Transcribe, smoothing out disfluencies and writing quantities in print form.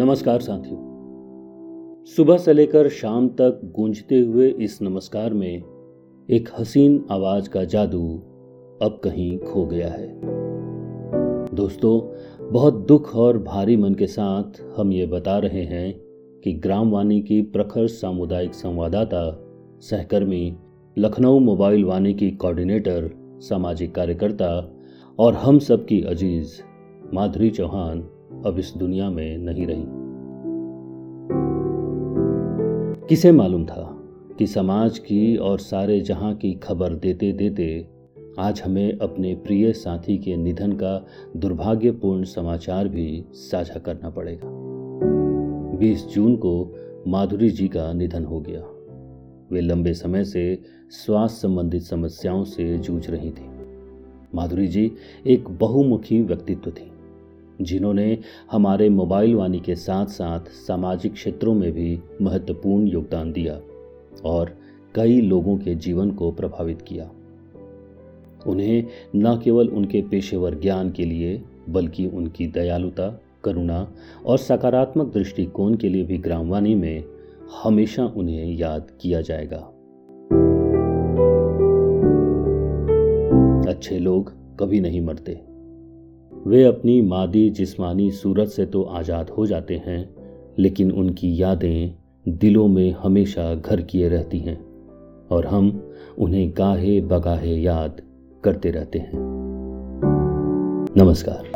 नमस्कार साथियों। सुबह से लेकर शाम तक गूंजते हुए इस नमस्कार में एक हसीन आवाज का जादू अब कहीं खो गया है। दोस्तों, बहुत दुख और भारी मन के साथ हम ये बता रहे हैं कि ग्रामवाणी की प्रखर सामुदायिक संवाददाता, सहकर्मी, लखनऊ मोबाइल वाणी की कोऑर्डिनेटर, सामाजिक कार्यकर्ता और हम सब की अजीज माधुरी चौहान अब इस दुनिया में नहीं रही। किसे मालूम था कि समाज की और सारे जहां की खबर देते देते आज हमें अपने प्रिय साथी के निधन का दुर्भाग्यपूर्ण समाचार भी साझा करना पड़ेगा। 20 जून को माधुरी जी का निधन हो गया। वे लंबे समय से स्वास्थ्य संबंधित समस्याओं से जूझ रही थी। माधुरी जी एक बहुमुखी व्यक्तित्व थी, जिन्होंने हमारे मोबाइल वाणी के साथ साथ सामाजिक क्षेत्रों में भी महत्वपूर्ण योगदान दिया और कई लोगों के जीवन को प्रभावित किया। उन्हें न केवल उनके पेशेवर ज्ञान के लिए बल्कि उनकी दयालुता, करुणा और सकारात्मक दृष्टिकोण के लिए भी ग्रामवाणी में हमेशा उन्हें याद किया जाएगा। अच्छे लोग कभी नहीं मरते। वे अपनी मादी जिस्मानी सूरत से तो आज़ाद हो जाते हैं, लेकिन उनकी यादें दिलों में हमेशा घर किए रहती हैं और हम उन्हें गाहे बगाहे याद करते रहते हैं। नमस्कार।